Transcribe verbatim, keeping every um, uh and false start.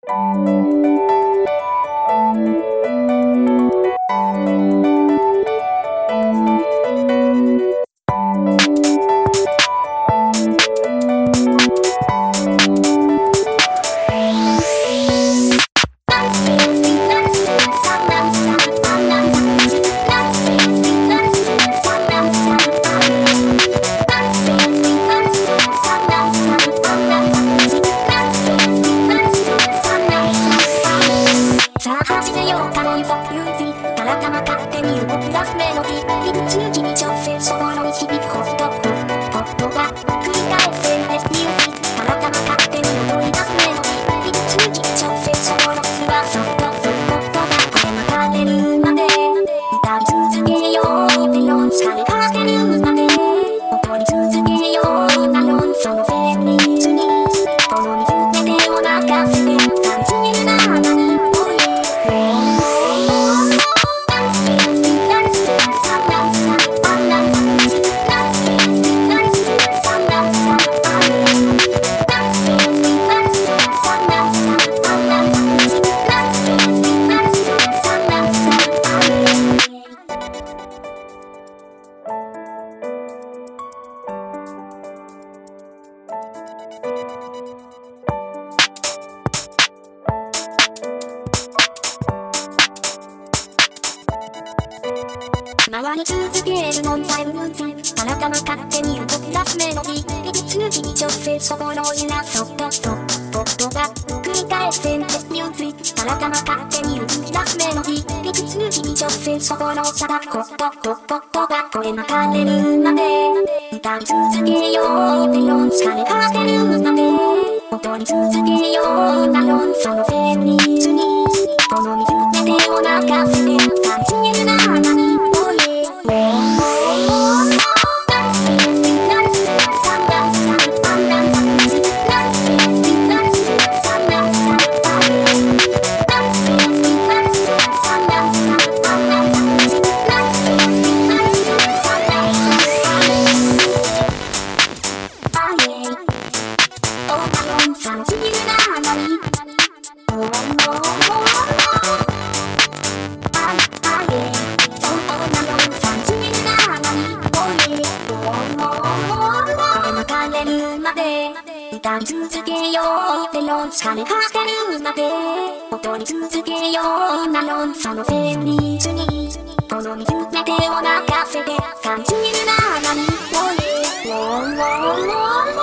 頭勝手に動き出すメロディー、リズム中に挑戦そのように響くホストポットが繰り返せんですミュージック。体が勝手に踊り出すメロディー、リズム中に挑戦そのようにすばそっとポットが声流れるまで歌い続けようメロン疲れかけるまで踊り続けようメロンそのフェリーズにこの水で手を泣かせて感じるな何回り続けるノンファイルムービー、あなたの勝手に動き出すメロディー、リズムに調整そこのいなそっととポットが繰り返せんですミュージック。あなたの勝手に動き出すメロディー、リズムに調整そこのさだホットとポットが声流れるまで歌い続けようメロン疲れかけるまで踊り続けようメロンそのフェリーズにこの水で手を泣かせて感じるな何歌い続けようメロン疲れかけるまで踊り続けようメロンそのフェリーズにこの水で手を泣かせて感じるな何を言う